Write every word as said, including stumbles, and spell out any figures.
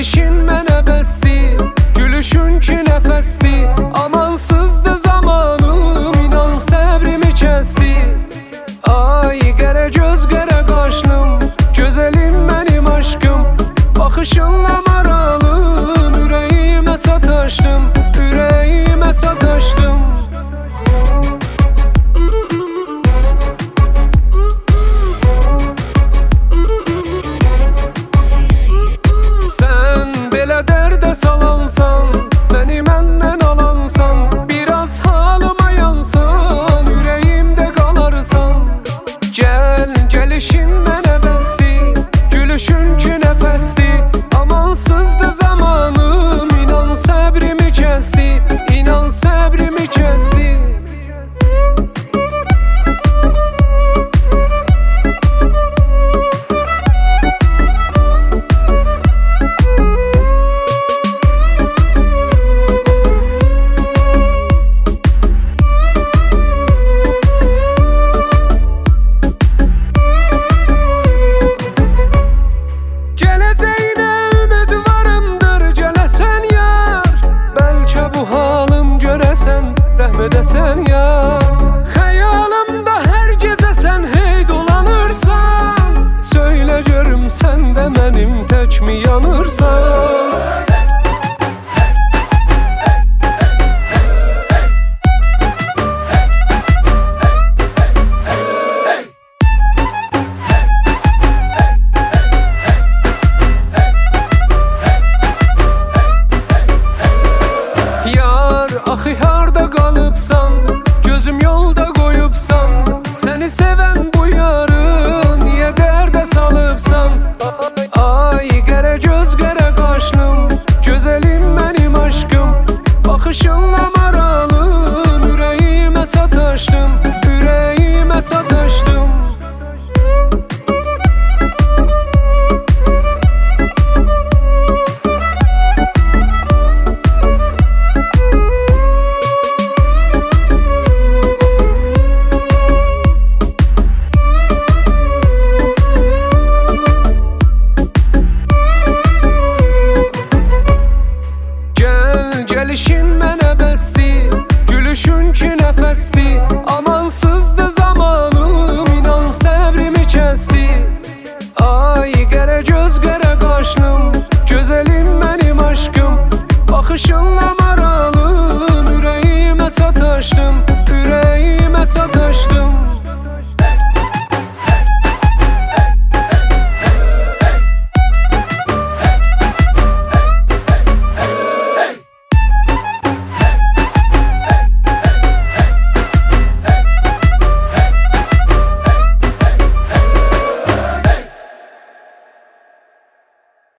Gəlişin mənə bəsdir, gülüşün ki nəfəsdir. Amansızdı zamanım, inan səbrimi kəsdi. Ay qərə göz qərə qaşlım, gözəlim mənim aşkım. Baxışınla maralım, ürəyimə sataşdım, ürəyimə sataşdım. Sən belə dərdə salansan, məni məndən alansan, biraz halıma yansan, ürəyimdə qalarsan. Gəl, gəlişin mənə bəsdir, gülüşün ki nəfəsdir. Amansızdı zamanım, inan səbrimi kəsdi, inan səbrimi kəsdi. Rəhm edəsən ya, xəyalımda hər gecə sən hey dolanırsan. Söylə görüm sən də mənim tək mi yanırsan? Axı harda qalıbsan, gözüm yolda qoyubsan. Səni sevən bu yarı niyə dərdə salıbsan? Ay qərə göz qərə qaşlım, gözəlim mənim aşkım. Baxışınla maralım, ürəyimə sataşdım, ürəyimə sataşdım. Gəlişin